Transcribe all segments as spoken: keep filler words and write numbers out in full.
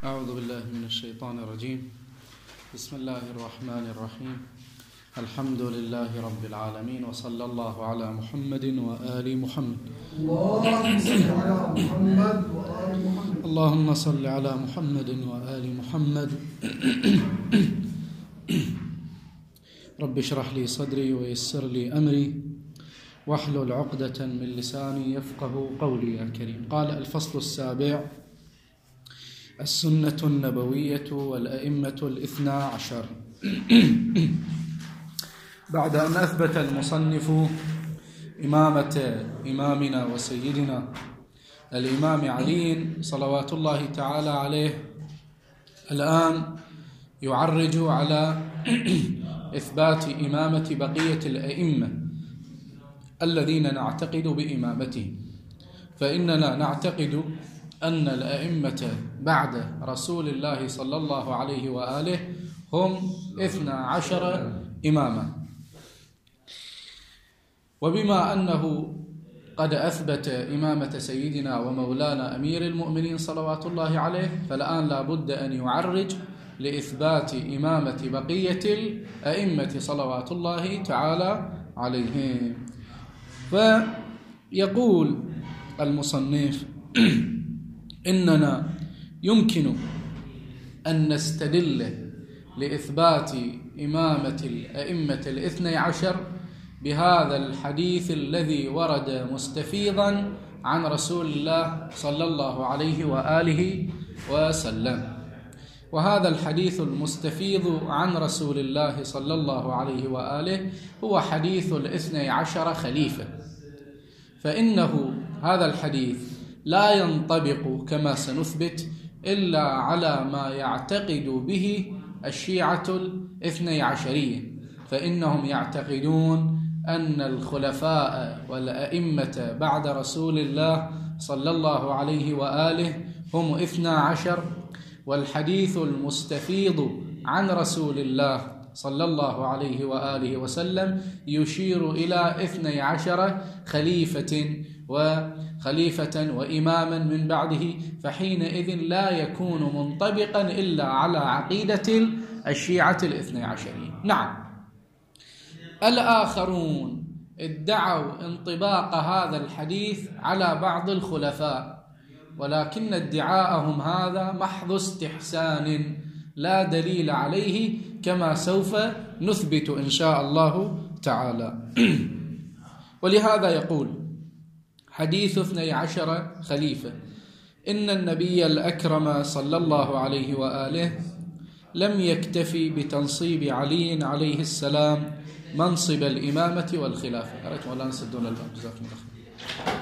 أعوذ بالله من الشيطان الرجيم. بسم الله الرحمن الرحيم. الحمد لله رب العالمين، وصلى الله على محمد وآل محمد. اللهم صل على محمد وآل محمد. رب اشرح لي صدري ويسر لي أمري واحلل عقدة من لساني يفقه قولي يا كريم. قال: الفصل السابع: السنة النبوية والأئمة الاثنى عشر. بعد أن أثبت المصنف إمامة إمامنا وسيدنا الإمام علي صلوات الله تعالى عليه، الآن يعرج على إثبات إمامة بقية الأئمة الذين نعتقد بإمامتهم. فإننا نعتقد أن الأئمة بعد رسول الله صلى الله عليه وآله هم اثنى عشر إماما. وبما أنه قد أثبت إمامة سيدنا ومولانا أمير المؤمنين صلوات الله عليه، فالآن لا بد أن يعرج لإثبات إمامة بقية الأئمة صلوات الله تعالى عليهم. فيقول المصنف: إننا يمكن أن نستدل لإثبات إمامة الأئمة الاثني عشر بهذا الحديث الذي ورد مستفيضا عن رسول الله صلى الله عليه وآله وسلم. وهذا الحديث المستفيض عن رسول الله صلى الله عليه وآله هو حديث الاثني عشر خليفة. فإنه هذا الحديث لا ينطبق كما سنثبت إلا على ما يعتقد به الشيعة الاثني عشرية، فإنهم يعتقدون أن الخلفاء والأئمة بعد رسول الله صلى الله عليه وآله هم اثنى عشر، والحديث المستفيض عن رسول الله صلى الله عليه وآله وسلم يشير إلى اثني عشر خليفة وخليفة وإماما من بعده، فحينئذ لا يكون منطبقا إلا على عقيدة الشيعة الاثني عشرين. نعم، الآخرون ادعوا انطباق هذا الحديث على بعض الخلفاء، ولكن ادعاءهم هذا محض استحسان لا دليل عليه، كما سوف نثبت إن شاء الله تعالى. ولهذا يقول: حديث اثني عشر خليفة: إن النبي الأكرم صلى الله عليه وآله لم يكتفي بتنصيب علي عليه السلام منصب الإمامة والخلافة. أردت ولا نسدون الباب، جزاكم الله خير.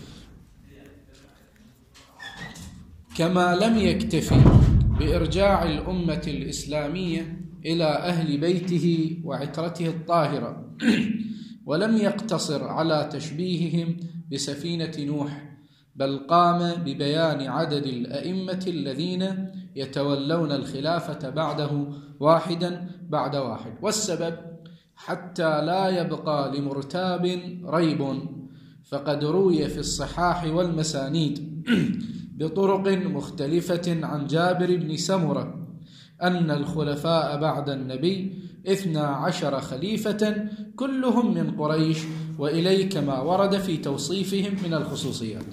كما لم يكتفي بإرجاع الأمة الإسلامية إلى أهل بيته وعترته الطاهرة، ولم يقتصر على تشبيههم بسفينة نوح، بل قام ببيان عدد الأئمة الذين يتولون الخلافة بعده واحدا بعد واحد. والسبب حتى لا يبقى لمرتاب ريب، فقد روي في الصحاح والمسانيد بطرق مختلفة عن جابر بن سمرة أن الخلفاء بعد النبي اثنى عشر خليفة كلهم من قريش، وإليك ما ورد في توصيفهم من الخصوصيات.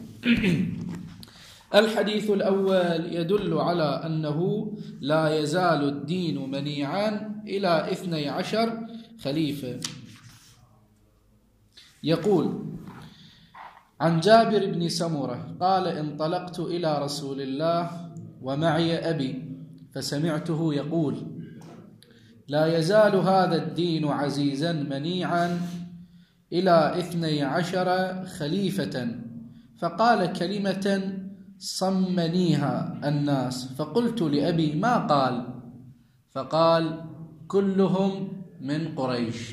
الحديث الأول يدل على أنه لا يزال الدين منيعا إلى اثني عشر خليفة. يقول عن جابر بن سمرة قال: انطلقت إلى رسول الله ومعي أبي، فسمعته يقول: لا يزال هذا الدين عزيزا منيعا إلى اثني عشر خليفة. فقال كلمة صمنيها الناس، فقلت لأبي: ما قال؟ فقال: كلهم من قريش.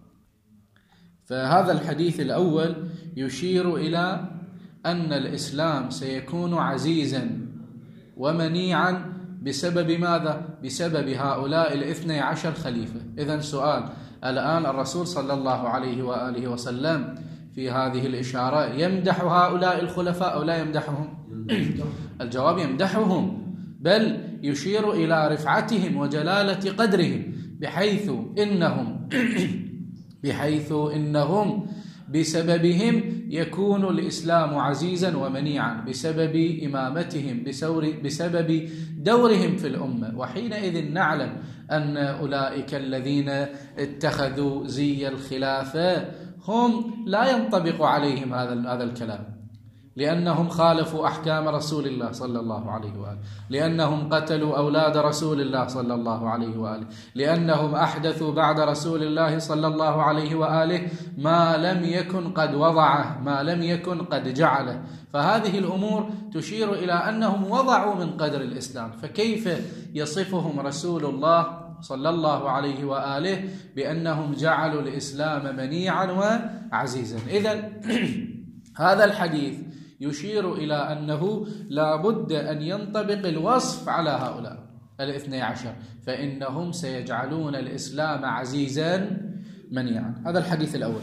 فهذا الحديث الأول يشير إلى أن الإسلام سيكون عزيزا ومنيعا بسبب ماذا؟ بسبب هؤلاء الاثني عشر خليفة. إذن سؤال: الآن الرسول صلى الله عليه وآله وسلم في هذه الإشارة يمدح هؤلاء الخلفاء أو لا يمدحهم؟ الجواب: يمدحهم، بل يشير إلى رفعتهم وجلالة قدرهم، بحيث إنهم بحيث إنهم بسببهم يكون الإسلام عزيزا ومنيعا، بسبب إمامتهم، بسبب دورهم في الأمة. وحينئذ نعلم أن أولئك الذين اتخذوا زي الخلافة هم لا ينطبق عليهم هذا هذا الكلام، لأنهم خالفوا أحكام رسول الله صلى الله عليه وآله، لأنهم قتلوا أولاد رسول الله صلى الله عليه وآله، لأنهم أحدثوا بعد رسول الله صلى الله عليه وآله ما لم يكن قد وضعه، ما لم يكن قد جعله. فهذه الأمور تشير إلى أنهم وضعوا من قدر الإسلام، فكيف يصفهم رسول الله صلى الله عليه وآله بأنهم جعلوا الإسلام منيعا وعزيزا؟ إذن هذا الحديث يشير إلى أنه لا بد أن ينطبق الوصف على هؤلاء الاثني عشر، فإنهم سيجعلون الإسلام عزيزا منيعا. هذا الحديث الأول.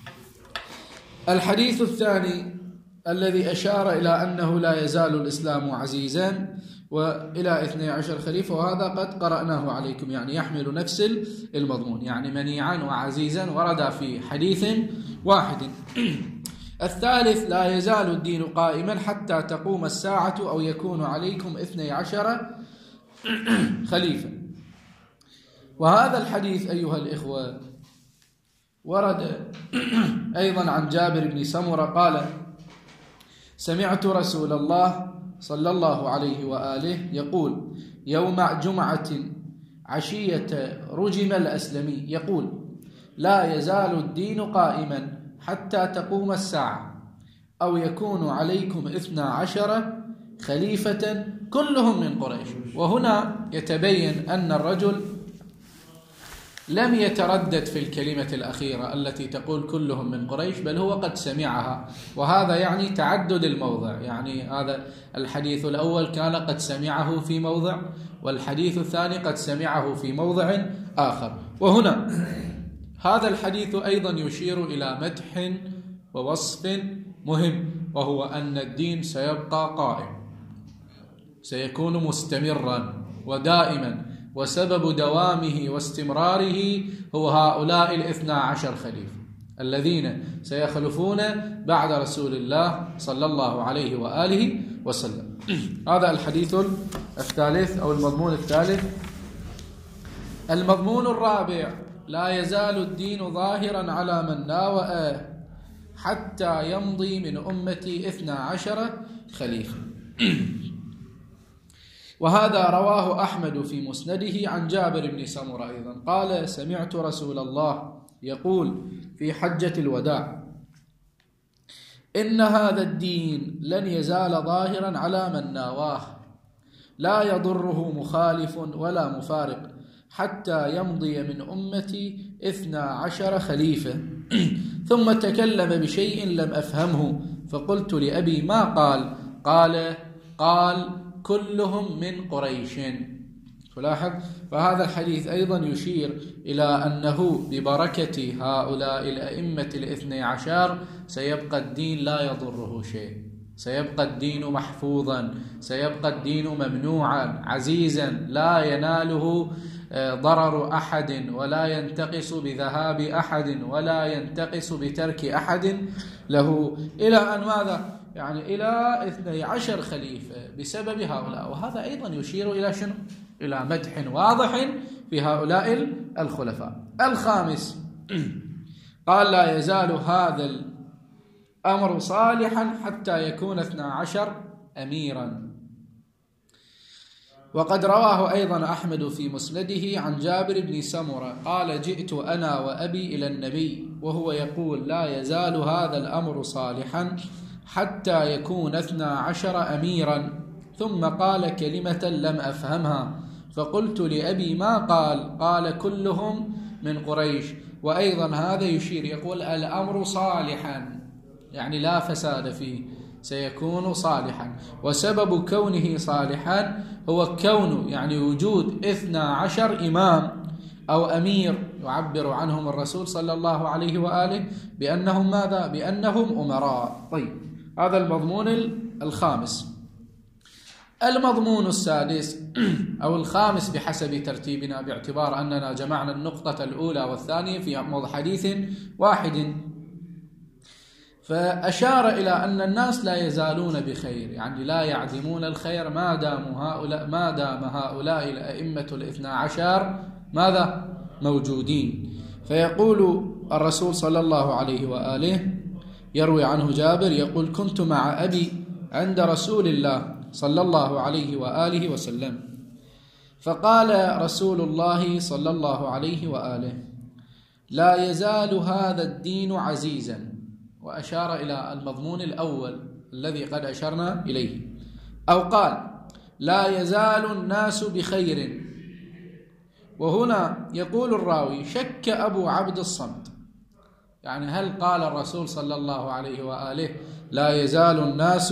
الحديث الثاني الذي أشار إلى أنه لا يزال الإسلام عزيزا وإلى اثني عشر خليفة، وهذا قد قرأناه عليكم، يعني يحمل نفس المضمون، يعني منيعا وعزيزا ورد في حديث واحد. الثالث: لا يزال الدين قائما حتى تقوم الساعة أو يكون عليكم اثني عشر خليفة. وهذا الحديث أيها الإخوة ورد أيضا عن جابر بن سمرة قال: سمعت رسول الله صلى الله عليه وآله يقول يوم جمعة عشية رجم الأسلمي يقول: لا يزال الدين قائما حتى تقوم الساعة أو يكون عليكم اثنا عشر خليفة كلهم من قريش. وهنا يتبين أن الرجل لم يتردد في الكلمة الأخيرة التي تقول كلهم من قريش، بل هو قد سمعها، وهذا يعني تعدد الموضع. يعني هذا الحديث الأول كان قد سمعه في موضع، والحديث الثاني قد سمعه في موضع آخر. وهنا هذا الحديث أيضا يشير إلى مدح ووصف مهم، وهو أن الدين سيبقى قائم، سيكون مستمرا ودائما، وسبب دوامه واستمراره هو هؤلاء الاثنى عشر خليفة الذين سيخلفون بعد رسول الله صلى الله عليه وآله وسلم. هذا الحديث الثالث أو المضمون الثالث. المضمون الرابع: لا يزال الدين ظاهرا على من ناوأه حتى يمضي من أمتي اثنا عشر خليفة. وهذا رواه أحمد في مسنده عن جابر بن سمرة أيضا قال: سمعت رسول الله يقول في حجة الوداع: إن هذا الدين لن يزال ظاهرا على من ناواه، لا يضره مخالف ولا مفارق حتى يمضي من أمتي اثنا عشر خليفة. ثم تكلم بشيء لم أفهمه، فقلت لأبي: ما قال؟ قال: قال كلهم من قريش. تلاحظ، فهذا الحديث أيضا يشير إلى أنه ببركة هؤلاء الأئمة الاثني عشر سيبقى الدين لا يضره شيء، سيبقى الدين محفوظا، سيبقى الدين ممنوعا عزيزا، لا يناله ضرر أحد، ولا ينتقص بذهاب أحد، ولا ينتقص بترك أحد له، إلى أن ماذا؟ يعني إلى اثني عشر خليفة بسبب هؤلاء. وهذا أيضا يشير إلى شنو؟ إلى مدح واضح في هؤلاء الخلفاء. الخامس: قال: لا يزال هذا الأمر صالحا حتى يكون اثنا عشر أميرا. وقد رواه أيضا أحمد في مسنده عن جابر بن سمرة قال: جئت أنا وأبي إلى النبي وهو يقول: لا يزال هذا الأمر صالحا حتى يكون اثنا عشر أميرا. ثم قال كلمة لم أفهمها، فقلت لأبي: ما قال؟ قال: كلهم من قريش. وأيضا هذا يشير، يقول الأمر صالحا يعني لا فساد فيه، سيكون صالحا. وسبب كونه صالحا هو كونه يعني وجود اثنا عشر إمام أو أمير يعبر عنهم الرسول صلى الله عليه وآله بأنهم ماذا؟ بأنهم أمراء. طيب، هذا المضمون الخامس. المضمون السادس أو الخامس بحسب ترتيبنا، باعتبار أننا جمعنا النقطة الأولى والثانية في حديث واحد، فأشار إلى أن الناس لا يزالون بخير، يعني لا يعدمون الخير ما دام هؤلاء ما دام هؤلاء الأئمة الاثنى عشر ماذا موجودين. فيقول الرسول صلى الله عليه وآله، يروي عنه جابر يقول: كنت مع أبي عند رسول الله صلى الله عليه وآله وسلم، فقال رسول الله صلى الله عليه وآله: لا يزال هذا الدين عزيزا، وأشار إلى المضمون الأول الذي قد أشرنا إليه، أو قال: لا يزال الناس بخير. وهنا يقول الراوي: شك أبو عبد الصمت، يعني هل قال الرسول صلى الله عليه وآله لا يزال الناس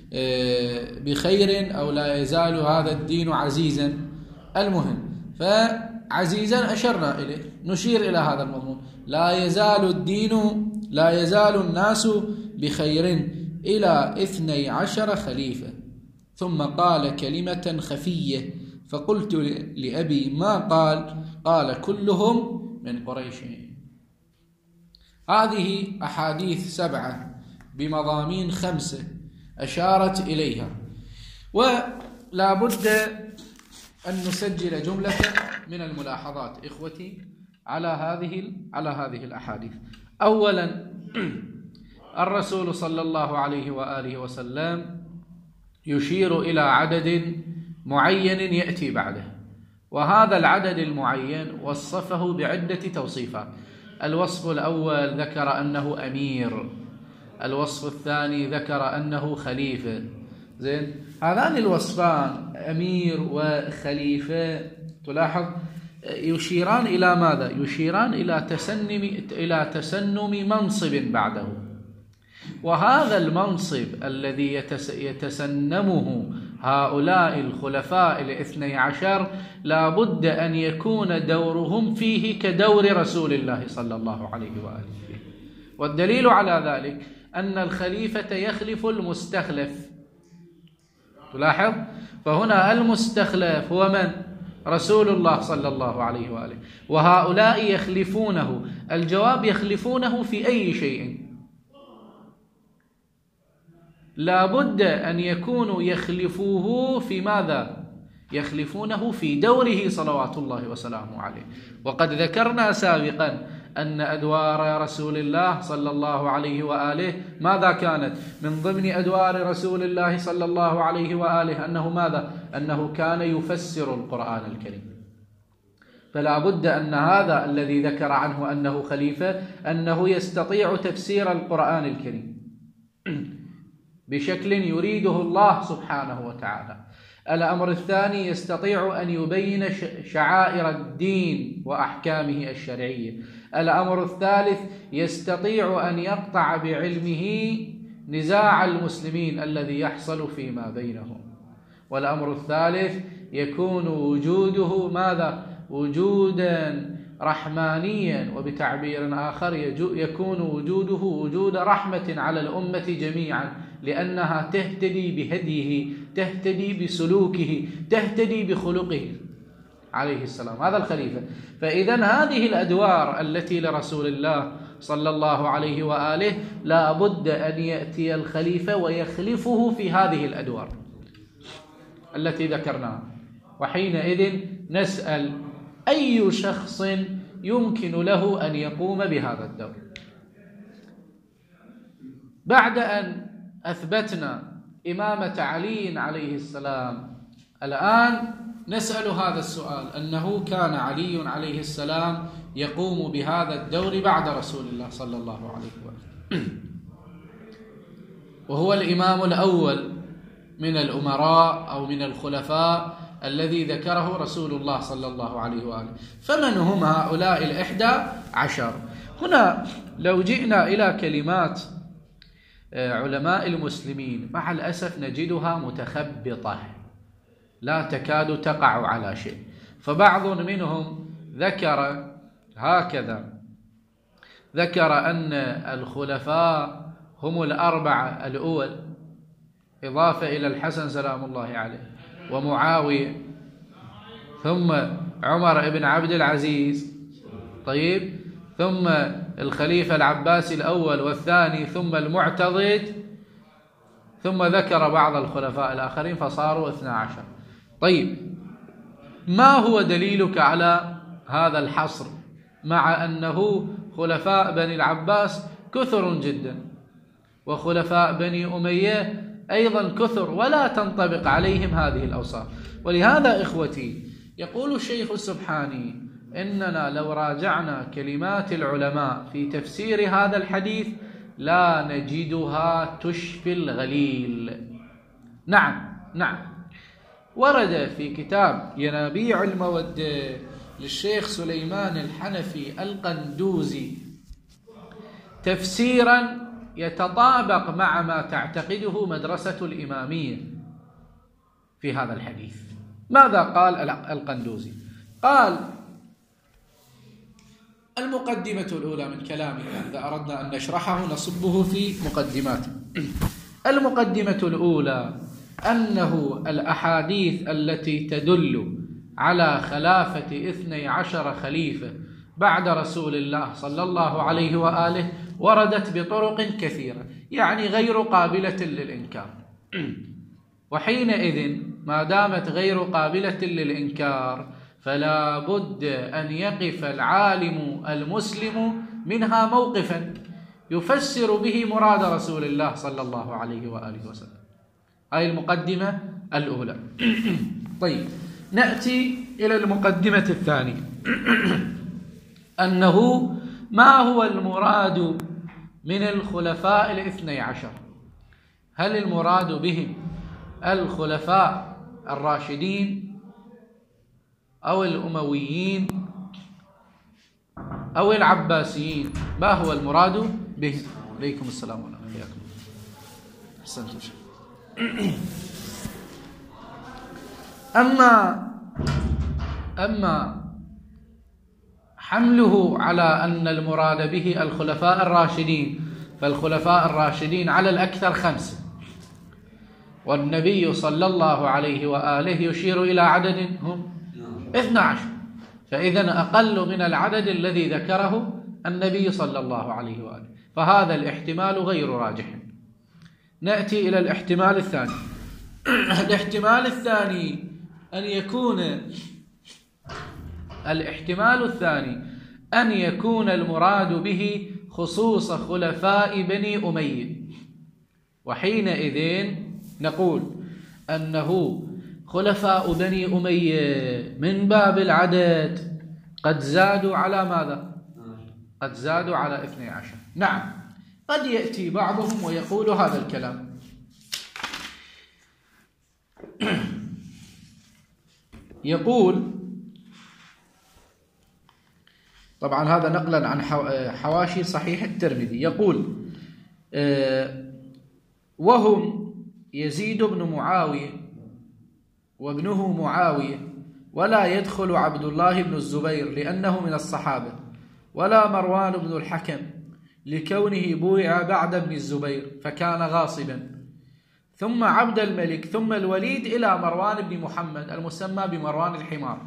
بخير أو لا يزال هذا الدين عزيزا؟ المهم، فعزيزا أشرنا إليه، نشير إلى هذا المضمون: لا يزال الدين لا يزال الناس بخير إلى اثني عشر خليفة. ثم قال كلمة خفية، فقلت لأبي: ما قال؟ قال: كلهم من قريش. هذه أحاديث سبعة بمضامين خمسة أشارت إليها، ولا بد أن نسجل جملة من الملاحظات إخوتي على هذه على هذه الأحاديث. أولا، الرسول صلى الله عليه وآله وسلم يشير إلى عدد معين يأتي بعده، وهذا العدد المعين وصفه بعدة توصيفات. الوصف الأول ذكر أنه أمير، الوصف الثاني ذكر أنه خليفة. زين، هذان الوصفان أمير وخليفة تلاحظ يشيران إلى ماذا؟ يشيران إلى تسنم إلى تسنم منصب بعده، وهذا المنصب الذي يتسنمه هؤلاء الخلفاء الاثني عشر لا بد أن يكون دورهم فيه كدور رسول الله صلى الله عليه وآله فيه. والدليل على ذلك أن الخليفة يخلف المستخلف. تلاحظ، فهنا المستخلف هو من؟ رسول الله صلى الله عليه وآله، وهؤلاء يخلفونه. الجواب: يخلفونه في أي شيء؟ لا بد أن يكونوا يخلفوه في ماذا؟ يخلفونه في دوره صلوات الله وسلامه عليه. وقد ذكرنا سابقا أن أدوار رسول الله صلى الله عليه وآله ماذا كانت؟ من ضمن أدوار رسول الله صلى الله عليه وآله أنه ماذا؟ أنه كان يفسر القرآن الكريم. فلا بد أن هذا الذي ذكر عنه أنه خليفة أنه يستطيع تفسير القرآن الكريم بشكل يريده الله سبحانه وتعالى. الأمر الثاني: يستطيع أن يبين شعائر الدين وأحكامه الشرعية. الأمر الثالث: يستطيع أن يقطع بعلمه نزاع المسلمين الذي يحصل فيما بينهم. والأمر الثالث: يكون وجوده ماذا؟ وجودا رحمانيا، وبتعبير آخر يكون وجوده وجود رحمة على الأمة جميعا، لأنها تهتدي بهديه، تهتدي بسلوكه، تهتدي بخلقه عليه السلام. هذا الخليفة. فإذا هذه الأدوار التي لرسول الله صلى الله عليه وآله لا بد أن يأتي الخليفة ويخلفه في هذه الأدوار التي ذكرناها. وحينئذ نسأل: أي شخص يمكن له أن يقوم بهذا الدور؟ بعد أن أثبتنا إمامة علي عليه السلام، الآن نسأل هذا السؤال: أنه كان علي عليه السلام يقوم بهذا الدور بعد رسول الله صلى الله عليه وآله، وهو الإمام الأول من الأمراء أو من الخلفاء الذي ذكره رسول الله صلى الله عليه وآله. فمن هم هؤلاء الإحدى عشر؟ هنا لو جئنا إلى كلمات علماء المسلمين مع الأسف نجدها متخبطة لا تكاد تقع على شيء. فبعض منهم ذكر هكذا: ذكر أن الخلفاء هم الأربعة الأول، إضافة إلى الحسن سلام الله عليه ومعاوية، ثم عمر بن عبد العزيز، طيب، ثم الخليفة العباسي الأول والثاني، ثم المعتضد، ثم ذكر بعض الخلفاء الآخرين فصاروا اثنا عشر. طيب، ما هو دليلك على هذا الحصر مع أنه خلفاء بني العباس كثر جدا وخلفاء بني أمية أيضا كثر ولا تنطبق عليهم هذه الأوصاف؟ ولهذا إخوتي يقول الشيخ السبحاني إننا لو راجعنا كلمات العلماء في تفسير هذا الحديث لا نجدها تشفي الغليل. نعم نعم، ورد في كتاب ينابيع المودة للشيخ سليمان الحنفي القندوزي تفسيرا يتطابق مع ما تعتقده مدرسة الإمامية في هذا الحديث. ماذا قال القندوزي؟ قال: المقدمة الأولى من كلامه، إذا أردنا أن نشرحه نصبه في مقدماته. المقدمة الأولى أنه الأحاديث التي تدل على خلافة اثني عشر خليفة بعد رسول الله صلى الله عليه وآله وردت بطرق كثيرة، يعني غير قابلة للإنكار. وحينئذ ما دامت غير قابلة للإنكار فلا بد أن يقف العالم المسلم منها موقفا يفسر به مراد رسول الله صلى الله عليه وآله وسلم. هذه المقدمة الأولى. طيب، نأتي إلى المقدمة الثانية، أنه ما هو المراد من الخلفاء الاثني عشر؟ هل المراد بهم الخلفاء الراشدين أو الأمويين أو العباسيين؟ ما هو المراد بهم؟ عليكم السلام ورحمة الله وبركاته. أحسنتم. أما أما حمله على أن المراد به الخلفاء الراشدين، فالخلفاء الراشدين على الأكثر خمسة، والنبي صلى الله عليه وآله يشير إلى عدد هم اثنا عشر، فإذا أقل من العدد الذي ذكره النبي صلى الله عليه وآله، فهذا الاحتمال غير راجح. نأتي إلى الاحتمال الثاني. الاحتمال الثاني أن يكون الاحتمال الثاني أن يكون المراد به خصوص خلفاء بني أمية، وحينئذ نقول أنه خلفاء بني أمية من باب العدد قد زادوا على ماذا؟ قد زادوا على اثني عشر. نعم، قد يأتي بعضهم ويقول هذا الكلام. يقول، طبعا هذا نقلا عن حواشي صحيح الترمذي، يقول: وهم يزيد بن معاوية وابنه معاوية، ولا يدخل عبد الله بن الزبير لأنه من الصحابة، ولا مروان بن الحكم لكونه بويع بعد ابن الزبير فكان غاصبا، ثم عبد الملك، ثم الوليد إلى مروان بن محمد المسمى بمروان الحمار.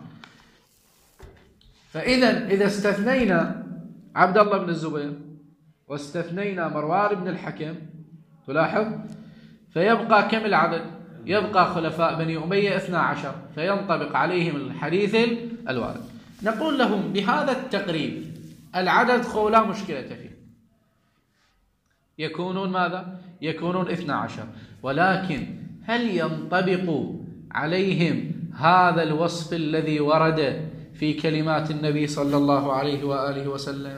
فإذا إذا استثنينا عبد الله بن الزبير واستثنينا مروان بن الحكم، تلاحظ فيبقى كم العدد؟ يبقى خلفاء بني أمية اثنا عشر، فينطبق عليهم الحديث الوارد. نقول لهم بهذا التقريب العدد خو لا مشكلة فيه، يكونون ماذا؟ يكونون اثنا عشر، ولكن هل ينطبق عليهم هذا الوصف الذي ورد في كلمات النبي صلى الله عليه وآله وسلم؟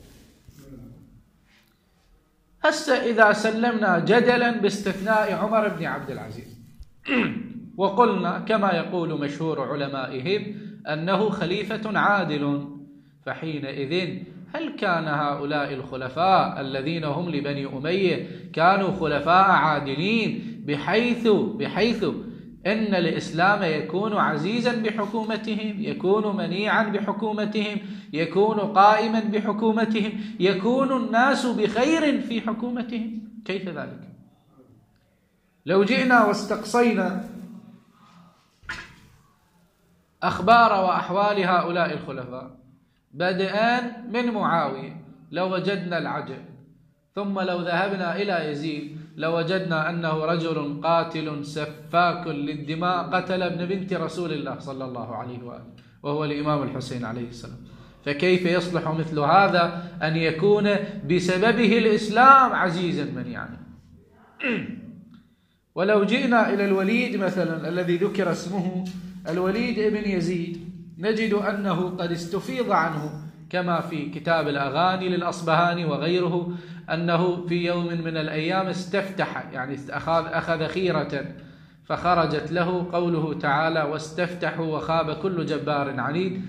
هسه إذا سلمنا جدلا باستثناء عمر بن عبد العزيز وقلنا كما يقول مشهور علمائهم أنه خليفة عادل، فحينئذ هل كان هؤلاء الخلفاء الذين هم لبني أمية كانوا خلفاء عادلين بحيث بحيث إن الإسلام يكون عزيزا بحكومتهم، يكون منيعا بحكومتهم، يكون قائما بحكومتهم، يكون الناس بخير في حكومتهم؟ كيف ذلك؟ لو جئنا واستقصينا أخبار وأحوال هؤلاء الخلفاء بدءا من معاوية لوجدنا العجب، ثم لو ذهبنا إلى يزيد لوجدنا أنه رجل قاتل سفاك للدماء قتل ابن بنت رسول الله صلى الله عليه وآله وهو الإمام الحسين عليه السلام. فكيف يصلح مثل هذا أن يكون بسببه الإسلام عزيزا منيعا؟ ولو جئنا إلى الوليد مثلا الذي ذكر اسمه الوليد ابن يزيد نجد أنه قد استفيض عنه كما في كتاب الأغاني للأصبهاني وغيره أنه في يوم من الأيام استفتح، يعني أخذ, أخذ خيرة فخرجت له قوله تعالى واستفتحوا وخاب كل جبار عنيد،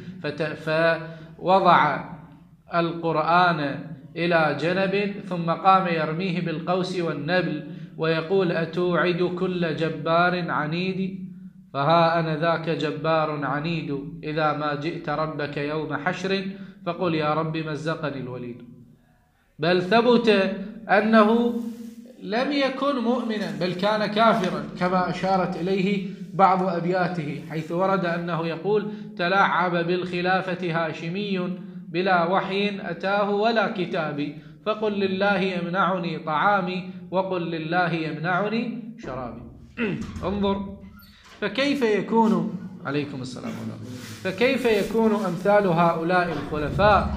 فوضع القرآن إلى جنب ثم قام يرميه بالقوس والنبل ويقول أتوعد كل جبار عنيد، فها أنا ذاك جبار عنيد إذا ما جئت ربك يوم حشر فقل يا رب مزقني الوليد. بل ثبت أنه لم يكن مؤمنا بل كان كافرا كما أشارت إليه بعض أبياته، حيث ورد أنه يقول تلاعب بالخلافة هاشمي بلا وحي أتاه ولا كتاب، فقل لله يمنعني طعامي وقل لله يمنعني شرابي. انظر فكيف يكون عليكم السلام عليكم فكيف يكون أمثال هؤلاء الخلفاء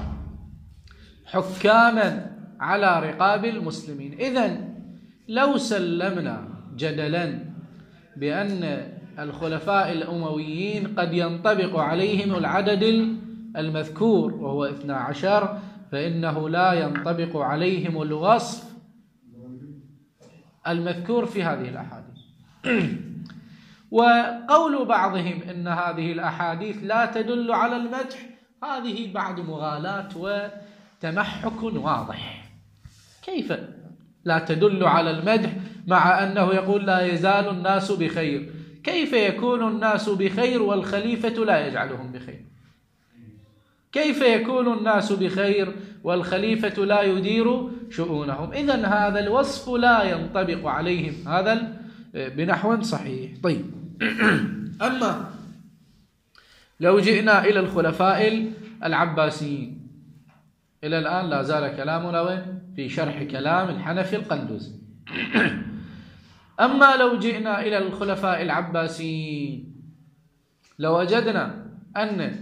حكاما على رقاب المسلمين؟ إذن لو سلمنا جدلا بأن الخلفاء الأمويين قد ينطبق عليهم العدد المذكور وهو اثنى عشر، فإنه لا ينطبق عليهم الوصف المذكور في هذه الأحاديث. وقول بعضهم إن هذه الأحاديث لا تدل على المدح هذه بعد مغالاة وتمحك واضح. كيف لا تدل على المدح مع أنه يقول لا يزال الناس بخير؟ كيف يكون الناس بخير والخليفة لا يجعلهم بخير؟ كيف يكون الناس بخير والخليفة لا يدير شؤونهم؟ إذن هذا الوصف لا ينطبق عليهم هذا بنحو صحيح. طيب أما لو جئنا إلى الخلفاء العباسيين، إلى الآن لا زال كلامنا وين؟ في شرح كلام الحنفي القندوزي. أما لو جئنا إلى الخلفاء العباسيين لوجدنا أن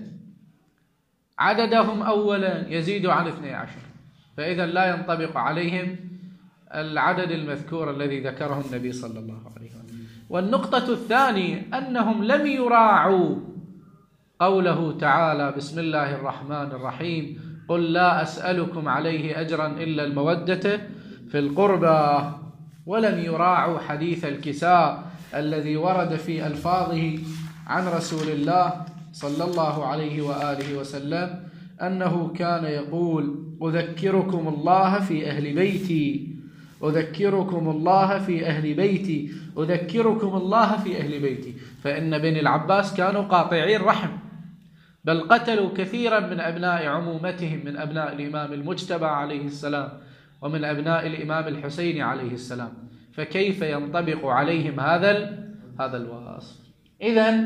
عددهم أولا يزيد عن اثني عشر، فإذا لا ينطبق عليهم العدد المذكور الذي ذكره النبي صلى الله عليه وسلم. والنقطة الثانية أنهم لم يراعوا قوله تعالى بسم الله الرحمن الرحيم قل لا أسألكم عليه أجرا إلا المودة في القربى، ولم يراعوا حديث الكساء الذي ورد في ألفاظه عن رسول الله صلى الله عليه وآله وسلم أنه كان يقول أذكركم الله في أهل بيتي أذكركم الله في أهل بيتي أذكركم الله في أهل بيتي. فإن بني العباس كانوا قاطعين رحم، بل قتلوا كثيرا من أبناء عمومتهم، من أبناء الإمام المجتبى عليه السلام ومن أبناء الإمام الحسين عليه السلام، فكيف ينطبق عليهم هذا هذا الوصف؟ إذن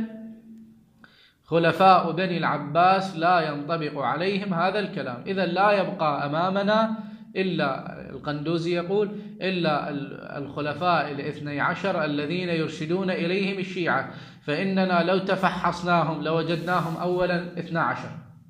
خلفاء بني العباس لا ينطبق عليهم هذا الكلام. إذن لا يبقى أمامنا إلا القندوزي يقول إلا الخلفاء الاثني عشر الذين يرشدون إليهم الشيعة، فإننا لو تفحصناهم لوجدناهم أولا اثنى عشر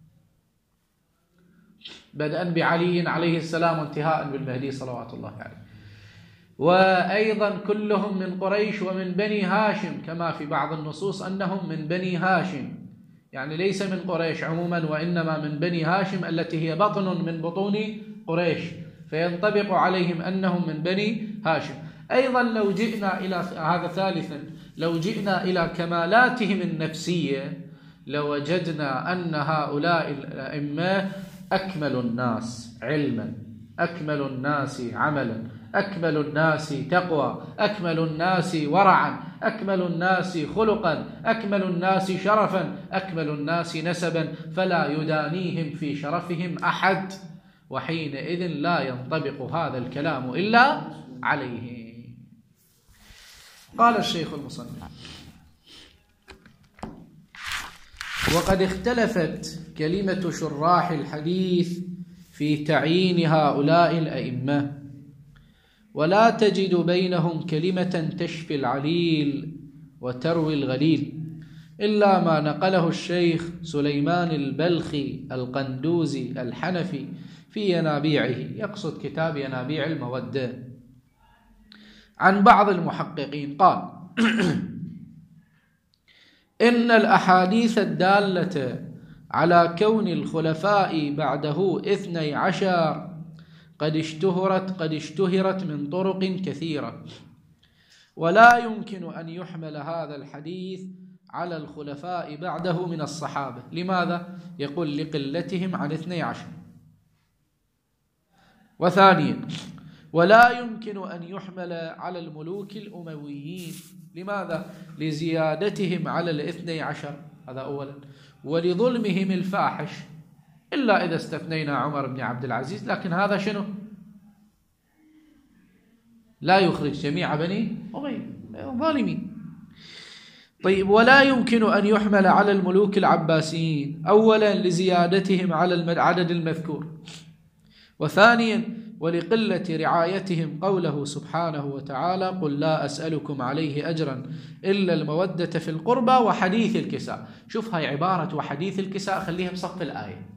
بدءا بعلي عليه السلام وانتهاء بالمهدي صلوات الله عليه، وأيضا كلهم من قريش ومن بني هاشم كما في بعض النصوص أنهم من بني هاشم، يعني ليس من قريش عموما وإنما من بني هاشم التي هي بطن من بطون قريش، فينطبق عليهم أنهم من بني هاشم. أيضا لو جئنا إلى هذا ثالثا لو جئنا إلى كمالاتهم النفسية لوجدنا أن هؤلاء الأئمة أكمل الناس علما، أكمل الناس عملا، أكمل الناس تقوى، أكمل الناس ورعا، أكمل الناس خلقا، أكمل الناس شرفا، أكمل الناس نسبا، فلا يدانيهم في شرفهم أحد، وحينئذ لا ينطبق هذا الكلام إلا عليه. قال الشيخ المصنف: وقد اختلفت كلمة شراح الحديث في تعيين هؤلاء الأئمة، ولا تجد بينهم كلمة تشفي العليل وتروي الغليل إلا ما نقله الشيخ سليمان البلخي القندوزي الحنفي في ينابيعه، يقصد كتاب ينابيع المودة، عن بعض المحققين. قال: إن الأحاديث الدالة على كون الخلفاء بعده اثني عشر قد اشتهرت قد اشتهرت من طرق كثيرة، ولا يمكن أن يحمل هذا الحديث على الخلفاء بعده من الصحابة. لماذا؟ يقول: لقلتهم عن اثني عشر. وثانيا: ولا يمكن أن يحمل على الملوك الأمويين. لماذا؟ لزيادتهم على الاثني عشر، هذا أولا، ولظلمهم الفاحش، إلا إذا استثنينا عمر بن عبد العزيز، لكن هذا شنو؟ لا يخرج جميع بني أمية ظالمين. طيب، ولا يمكن أن يحمل على الملوك العباسيين، أولا لزيادتهم على العدد المذكور، وثانيا ولقلة رعايتهم قوله سبحانه وتعالى: قل لا أسألكم عليه أجرا إلا المودة في القربى وحديث الكساء. شوف هاي عبارة وحديث الكساء، خليها بصف الآية،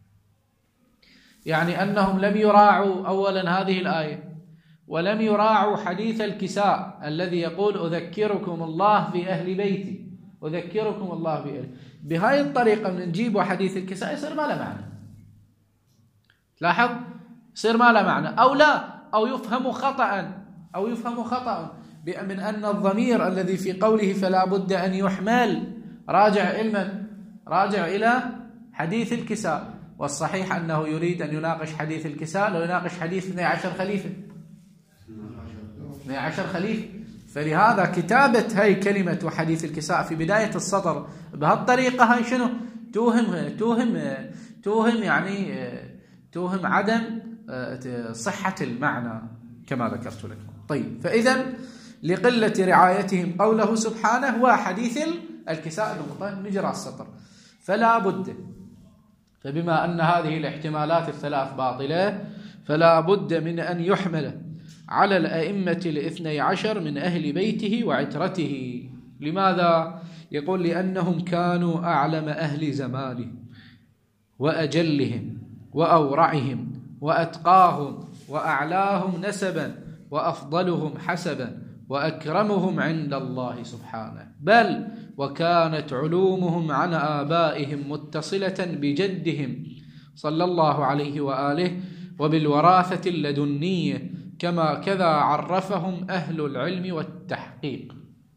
يعني أنهم لم يراعوا أولا هذه الآية، ولم يراعوا حديث الكساء الذي يقول: أذكركم الله في أهل بيتي، أذكركم الله في أهل. بهاي الطريقة من نجيب حديث الكساء يصير ما له معنى. لاحظ، يصير ما له معنى، أو لا، أو يفهم خطأ أو يفهم خطأ من أن الضمير الذي في قوله فلا بد أن يحمل راجع إلى راجع إلى حديث الكساء، والصحيح أنه يريد أن يناقش حديث الكساء، لو يناقش حديث اثني عشر خليفة اثني عشر خليفة. فلهذا كتابة هاي كلمة وحديث الكساء في بداية السطر بهالطريقة هاي شنو؟ توهم توهم توهم يعني توهم عدم صحة المعنى كما ذكرت لكم. طيب، فإذا لقلة رعايتهم قوله سبحانه وحديث الكساء النقطة نجرى السطر، فلا بد، فبما أن هذه الاحتمالات الثلاث باطلة فلا بد من أن يحمل على الأئمة الاثني عشر من أهل بيته وعترته. لماذا؟ يقول: لأنهم كانوا أعلم أهل زمانه وأجلهم وأورعهم وأتقاهم وأعلاهم نسبا وأفضلهم حسبا وأكرمهم عند الله سبحانه، بل وكانت علومهم عن آبائهم متصلة بجدهم صلى الله عليه وآله وبالوراثة اللدنية، كما كذا عرفهم أهل العلم والتحقيق.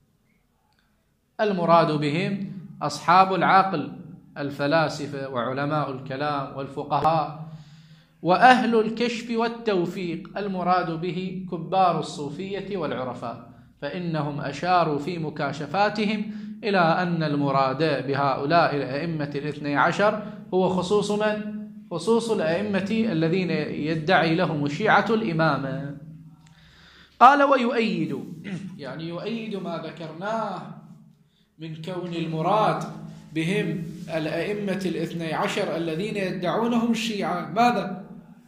المراد بهم أصحاب العقل، الفلاسفة وعلماء الكلام والفقهاء، وأهل الكشف والتوفيق المراد به كبار الصوفية والعرفاء، فإنهم أشاروا في مكاشفاتهم إلى أن المراد بهؤلاء الأئمة الاثني عشر هو خصوص من؟ خصوص الأئمة الذين يدعي لهم الشيعة الإمامة. قال: ويؤيد، يعني يؤيد ما ذكرناه من كون المراد بهم الأئمة الاثني عشر الذين يدعونهم الشيعة. ماذا؟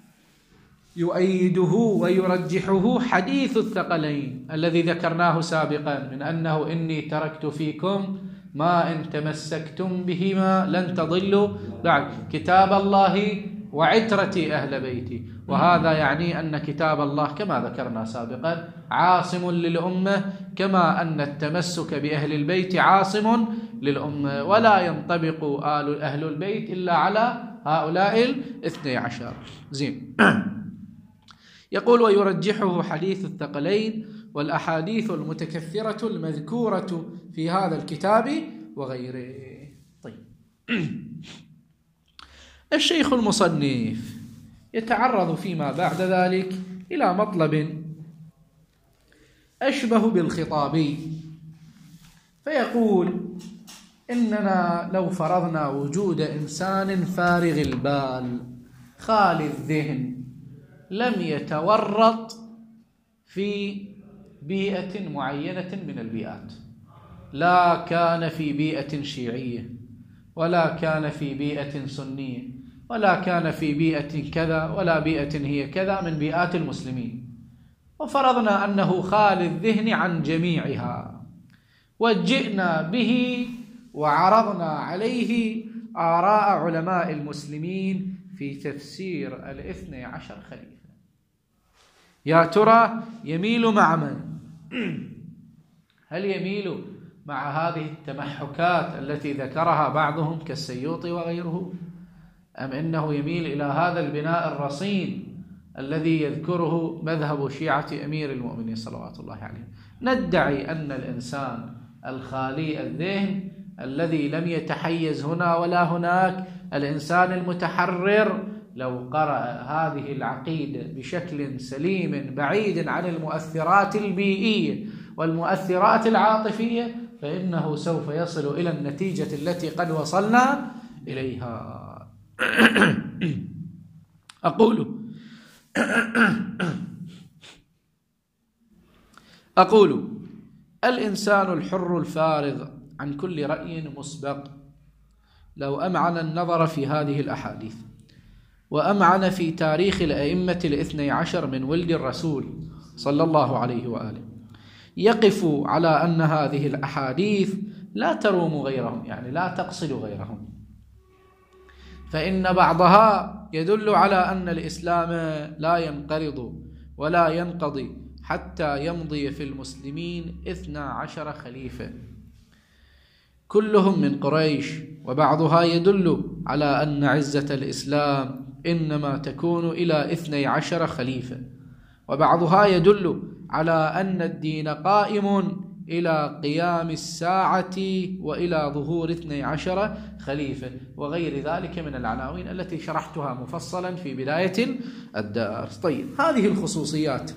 يؤيده ويرجحه حديث الثقلين الذي ذكرناه سابقا، من أنه إني تركت فيكم ما إن تمسكتم بهما لن تضلوا بعد، كتاب الله وعترتي أهل بيتي. وهذا يعني أن كتاب الله كما ذكرنا سابقا عاصم للأمة، كما أن التمسك بأهل البيت عاصم للأمة، ولا ينطبق آل أهل البيت إلا على هؤلاء الاثني عشر. زين. يقول: ويرجحه حديث الثقلين والأحاديث المتكثرة المذكورة في هذا الكتاب وغيره. طيب، الشيخ المصنف يتعرض فيما بعد ذلك إلى مطلب أشبه بالخطابي، فيقول: إننا لو فرضنا وجود إنسان فارغ البال خالي الذهن لم يتورط في بيئة معينة من البيئات، لا كان في بيئة شيعية ولا كان في بيئة سنية ولا كان في بيئة كذا ولا بيئة هي كذا من بيئات المسلمين، وفرضنا أنه خالي الذهن عن جميعها، وجئنا به وعرضنا عليه آراء علماء المسلمين في تفسير الاثني عشر خليفة. يا ترى يميل مع من؟ هل يميل مع هذه التمحكات التي ذكرها بعضهم كالسيوطي وغيره، أم إنه يميل إلى هذا البناء الرصين الذي يذكره مذهب شيعة أمير المؤمنين صلوات الله عليه؟ ندعي أن الإنسان الخالي الذهن الذي لم يتحيز هنا ولا هناك، الإنسان المتحرر، لو قرأ هذه العقيدة بشكل سليم بعيد عن المؤثرات البيئية والمؤثرات العاطفية، فإنه سوف يصل إلى النتيجة التي قد وصلنا إليها. أقول أقول الإنسان الحر الفارغ عن كل رأي مسبق لو أمعن النظر في هذه الأحاديث وأمعن في تاريخ الأئمة الاثني عشر من ولد الرسول صلى الله عليه وآله، يقف على أن هذه الأحاديث لا تروم غيرهم، يعني لا تقصد غيرهم، فإن بعضها يدل على أن الإسلام لا ينقرض ولا ينقضي حتى يمضي في المسلمين اثنا عشر خليفة كلهم من قريش، وبعضها يدل على أن عزة الإسلام إنما تكون إلى اثني عشر خليفة، وبعضها يدل على أن الدين قائم إلى قيام الساعة وإلى ظهور اثني عشر خليفة، وغير ذلك من العناوين التي شرحتها مفصلا في بداية الدرس. طيب، هذه الخصوصيات،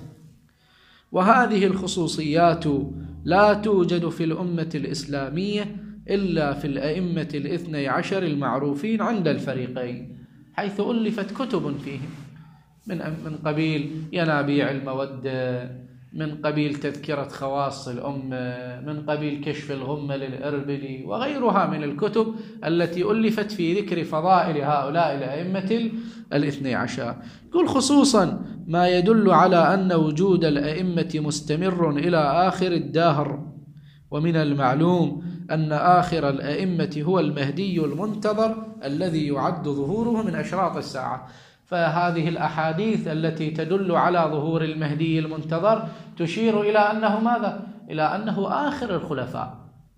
وهذه الخصوصيات لا توجد في الأمة الإسلامية إلا في الأئمة الاثني عشر المعروفين عند الفريقين، حيث ألفت كتب فيهم من من قبيل ينابيع المودة، من قبيل تذكرة خواص الأمة، من قبيل كشف الغمة للإربلي، وغيرها من الكتب التي ألفت في ذكر فضائل هؤلاء الأئمة الاثني عشر. يقول خصوصا ما يدل على أن وجود الأئمة مستمر إلى آخر الدهر، ومن المعلوم أن آخر الأئمة هو المهدي المنتظر الذي يعد ظهوره من أشراط الساعة. فهذه الأحاديث التي تدل على ظهور المهدي المنتظر تشير إلى أنه ماذا؟ إلى أنه آخر الخلفاء،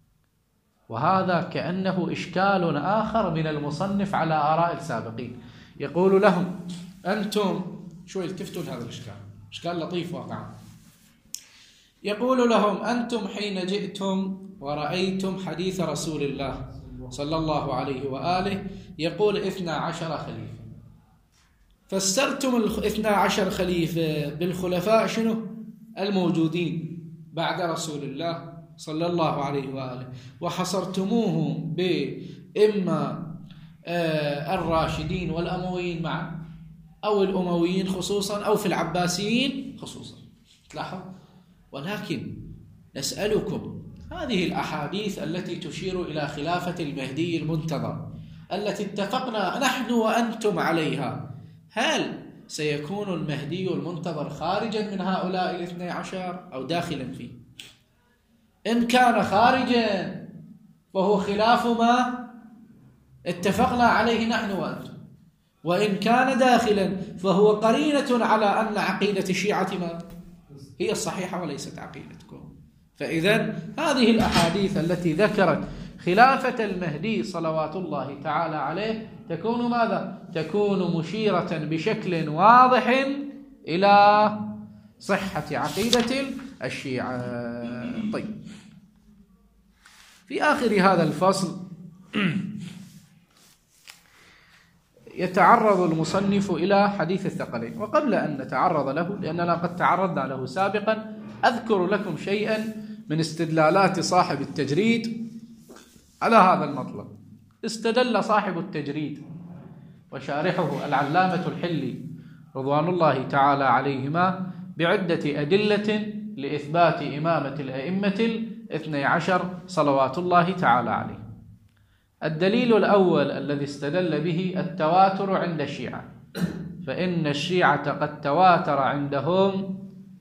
وهذا كأنه إشكال آخر من المصنف على آراء السابقين. يقول لهم أنتم شوي التفتوا لهذا الإشكال، إشكال لطيف واقعا. يقول لهم أنتم حين جئتم ورأيتم حديث رسول الله صلى الله عليه وآله يقول اثنا عشر خليفة، فسرتم الاثنى عشر خليفة بالخلفاء شنو؟ الموجودين بعد رسول الله صلى الله عليه وآله، وحصرتموهم بإما الراشدين والأمويين معا، أو الأمويين خصوصا، أو في العباسيين خصوصا. تلاحظ؟ ولكن نسألكم، هذه الأحاديث التي تشير إلى خلافة المهدي المنتظر التي اتفقنا نحن وأنتم عليها، هل سيكون المهدي المنتظر خارجا من هؤلاء الاثني عشر أو داخلا فيه؟ إن كان خارجا فهو خلاف ما اتفقنا عليه نحن وأنتم، وإن كان داخلا فهو قرينة على أن عقيدة الشيعة ما هي الصحيحة وليست عقيدتكم. فإذن هذه الأحاديث التي ذكرت خلافة المهدي صلوات الله تعالى عليه تكون ماذا؟ تكون مشيرة بشكل واضح إلى صحة عقيدة الشيعة. طيب، في آخر هذا الفصل يتعرض المصنف إلى حديث الثقلين، وقبل أن نتعرض له لأننا قد تعرضنا له سابقا أذكر لكم شيئا من استدلالات صاحب التجريد على هذا المطلب. استدل صاحب التجريد وشارحه العلامة الحلي رضوان الله تعالى عليهما بعدة أدلة لإثبات إمامة الأئمة الاثني عشر صلوات الله تعالى عليه. الدليل الأول الذي استدل به التواتر عند الشيعة، فإن الشيعة قد تواتر عندهم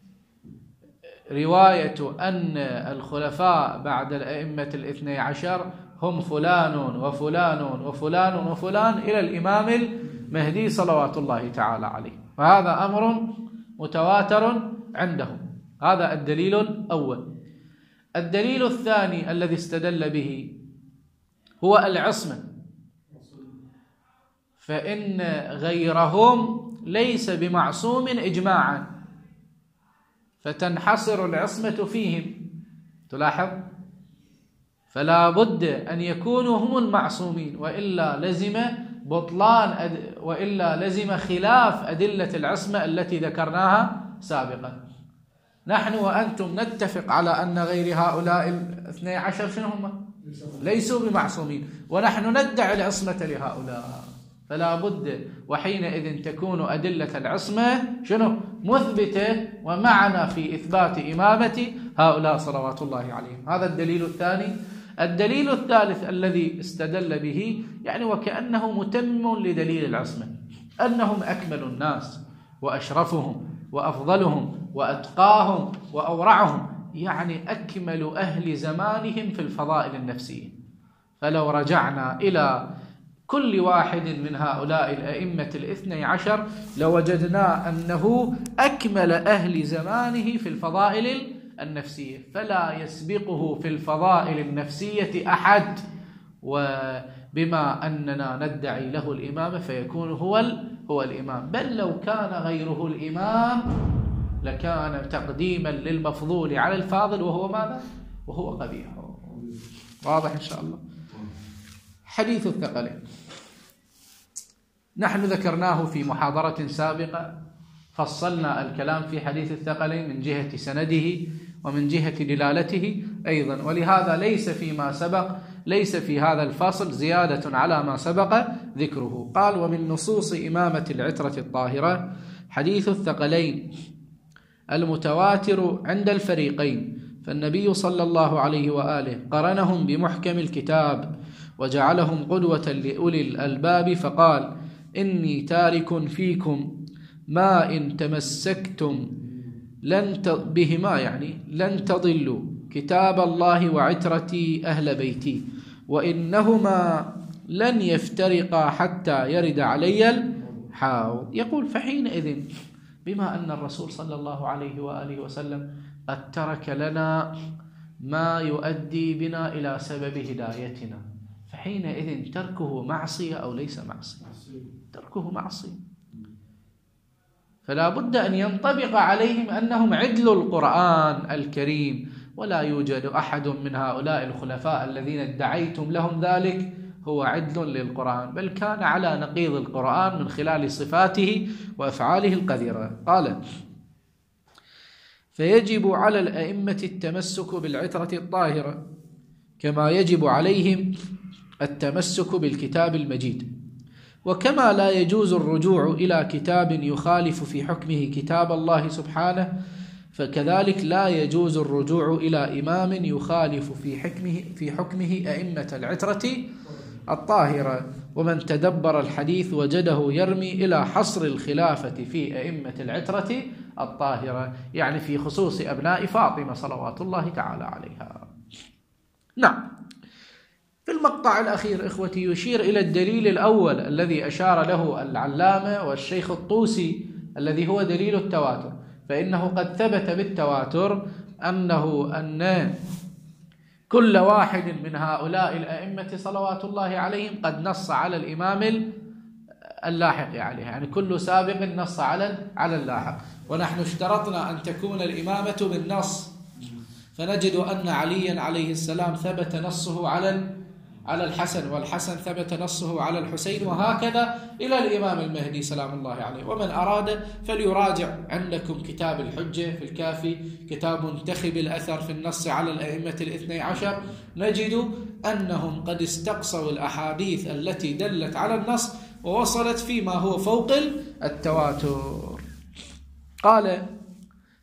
رواية أن الخلفاء بعد الأئمة الاثني عشر هم فلان وفلان وفلان وفلان إلى الإمام المهدي صلوات الله تعالى عليه، وهذا أمر متواتر عندهم. هذا الدليل الأول. الدليل الثاني الذي استدل به هو العصمة، فإن غيرهم ليس بمعصوم إجماعا، فتنحصر العصمة فيهم. تلاحظ، فلا بد أن يكونوا هم المعصومين، وإلا لزم بطلان أد... وإلا لزم خلاف أدلة العصمة التي ذكرناها سابقا. نحن وأنتم نتفق على أن غير هؤلاء الاثني عشر شنو هم؟ ليسوا بمعصومين، ونحن ندعي العصمة لهؤلاء، فلا بد وحينئذ تكون أدلة العصمة شنو؟ مثبتة ومعنا في إثبات إمامة هؤلاء صلوات الله عليهم. هذا الدليل الثاني. الدليل الثالث الذي استدل به يعني وكأنه متمم لدليل العصمة، أنهم أكمل الناس وأشرفهم وأفضلهم وأتقاهم وأورعهم، يعني أكمل أهل زمانهم في الفضائل النفسية. فلو رجعنا إلى كل واحد من هؤلاء الأئمة الاثني عشر لوجدنا أنه أكمل أهل زمانه في الفضائل النفسية، فلا يسبقه في الفضائل النفسية أحد، وبما أننا ندعي له الإمامة فيكون هو هو الإمام، بل لو كان غيره الإمام لكان تقديما للمفضول على الفاضل، وهو ماذا؟ وهو قبيح. واضح إن شاء الله. حديث الثقلين نحن ذكرناه في محاضرة سابقة، فصلنا الكلام في حديث الثقلين من جهة سنده ومن جهة دلالته أيضا، ولهذا ليس فيما سبق ليس في هذا الفصل زيادة على ما سبق ذكره. قال: ومن نصوص إمامة العترة الطاهرة حديث الثقلين المتواتر عند الفريقين، فالنبي صلى الله عليه وآله قرنهم بمحكم الكتاب وجعلهم قدوة لأولي الألباب، فقال: إني تارك فيكم ما إن تمسكتم لن ت... بهما يعني لن تضلوا كتاب الله وعترتي أهل بيتي، وإنهما لن يفترقا حتى يرد علي الحوض. يقول: فحينئذ بما أن الرسول صلى الله عليه وآله وسلم قد ترك لنا ما يؤدي بنا إلى سبب هدايتنا، فحينئذ تركه معصية أو ليس معصية؟ تركه معصية، فلا بد أن ينطبق عليهم أنهم عدل القرآن الكريم، ولا يوجد أحد من هؤلاء الخلفاء الذين ادعيتم لهم ذلك هو عدل للقرآن، بل كان على نقيض القرآن من خلال صفاته وأفعاله القذرة. قال: فيجب على الأئمة التمسك بالعترة الطاهرة كما يجب عليهم التمسك بالكتاب المجيد، وكما لا يجوز الرجوع إلى كتاب يخالف في حكمه كتاب الله سبحانه، فكذلك لا يجوز الرجوع إلى إمام يخالف في حكمه في حكمه أئمة العترة الطاهرة. ومن تدبر الحديث وجده يرمي إلى حصر الخلافة في أئمة العترة الطاهرة، يعني في خصوص أبناء فاطمة صلوات الله تعالى عليها. نعم. في المقطع الأخير إخوتي يشير إلى الدليل الأول الذي أشار له العلامة والشيخ الطوسي، الذي هو دليل التواتر، فإنه قد ثبت بالتواتر أنه أن كل واحد من هؤلاء الأئمة صلوات الله عليهم قد نص على الإمام اللاحق عليه، يعني كل سابق نص على على اللاحق، ونحن اشترطنا أن تكون الإمامة بالنص، فنجد أن عليا عليه السلام ثبت نصه على على الحسن، والحسن ثبت نصه على الحسين، وهكذا إلى الإمام المهدي سلام الله عليه. ومن أراد فليراجع عندكم كتاب الحجة في الكافي، كتاب منتخب الأثر في النص على الأئمة الاثني عشر، نجد أنهم قد استقصوا الأحاديث التي دلت على النص ووصلت فيما هو فوق التواتر. قال: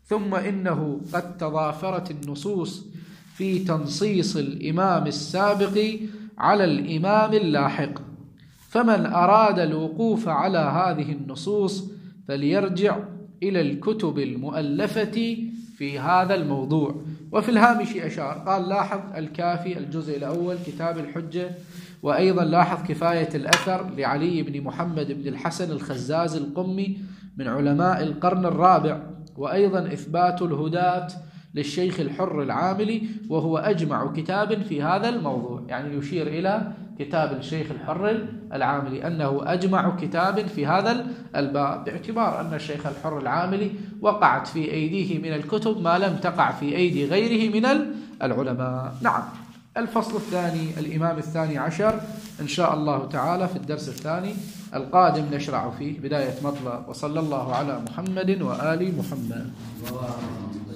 ثم إنه قد تضافرت النصوص في تنصيص الإمام السابق على الإمام اللاحق، فمن أراد الوقوف على هذه النصوص فليرجع إلى الكتب المؤلفة في هذا الموضوع. وفي الهامش أشار قال لاحظ الكافي الجزء الأول كتاب الحجة، وأيضا لاحظ كفاية الأثر لعلي بن محمد بن الحسن الخزاز القمي من علماء القرن الرابع، وأيضا إثبات الهداة للشيخ الحر العاملي، وهو أجمع كتاب في هذا الموضوع، يعني يشير إلى كتاب الشيخ الحر العاملي أنه أجمع كتاب في هذا الباب، باعتبار أن الشيخ الحر العاملي وقعت في أيديه من الكتب ما لم تقع في أيدي غيره من العلماء. نعم. الفصل الثاني الإمام الثاني عشر إن شاء الله تعالى في الدرس الثاني القادم نشرع فيه بداية مطلب. وصلى الله على محمد وآل محمد.